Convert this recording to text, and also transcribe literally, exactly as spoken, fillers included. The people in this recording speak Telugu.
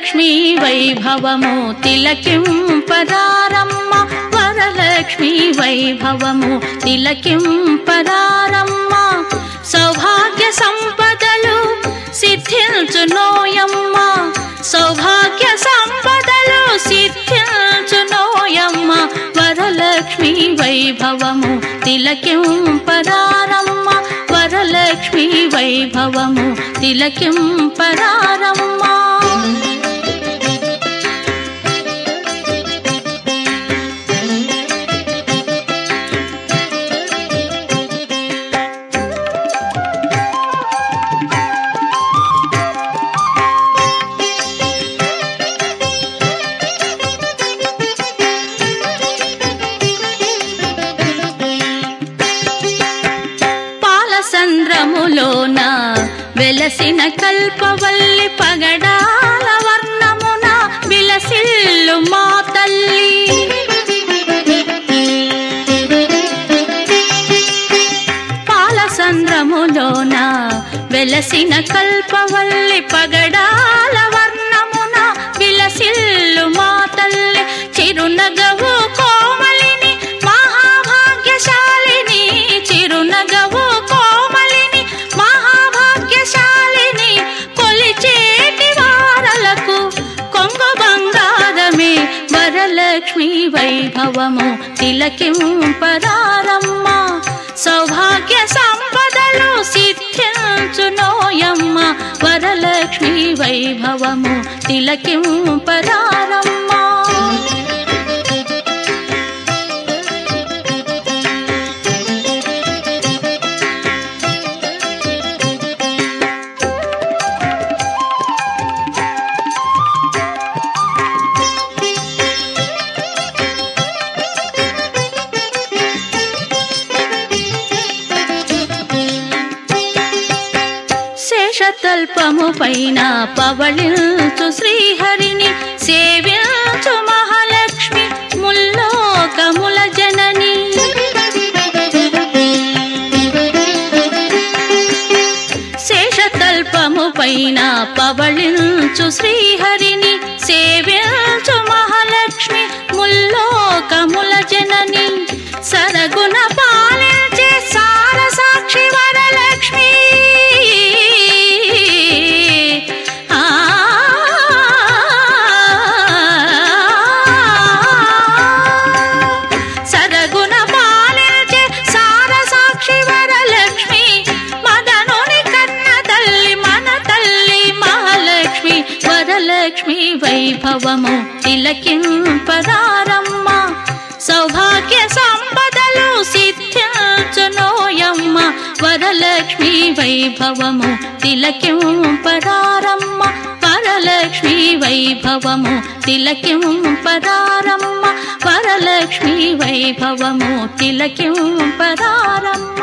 వరలక్ష్మీ వైభవము తిలకింపరారమ్మ వరలక్ష్మీ వైభవము తిలకింపరారమ్మ సౌభాగ్య సంపదలు సిద్ధించునోయమ్మ సౌభాగ్య సంపదలు సిద్ధించునోయమ్మ వరలక్ష్మీ వైభవము తిలకింపరారమ్మ వరలక్ష్మీ వైభవము తిలకింపరారమ్మ సంద్రములోన వెలసిన కల్పవల్లి పగడాల వర్ణమున విలసిల్లు మా తల్లి పాల సంద్రములోన వెలసిన కల్పవల్లి పగడాల వర్ణమున విలసిల్లు మా తల్లి చిరునగవు కోమలిని మహాభాగ్యశాలిని చిరునగవు వరలక్ష్మీ వైభవము తిలకింపరారమ్మ సౌభాగ్య సంపదలు సిద్ధించునోయమ్మ వరలక్ష్మీ వైభవము తిలకింపరారమ్మ శేషతల్పము పైన పవళించు శ్రీహరిని సేవించు మహాలక్ష్మి ముల్లోకముల జనని శేషతల్పము పైన పవళించు శ్రీహరిని సేవించు మహాలక్ష్మి ముల్లోకముల జనని సరగుణ పాలించే సార సాక్షి వరలక్ష్మి వరలక్ష్మీ వైభవము తిలకింపరారమ్మ సౌభాగ్య సంపదలు సిద్ధించునోయమ్మ వరలక్ష్మీ వైభవము తిలకింపరారమ్మ వరలక్ష్మీ వైభవము తిలకింపరారమ్మ వరలక్ష్మీ వైభవము తిలకింపరారమ్మ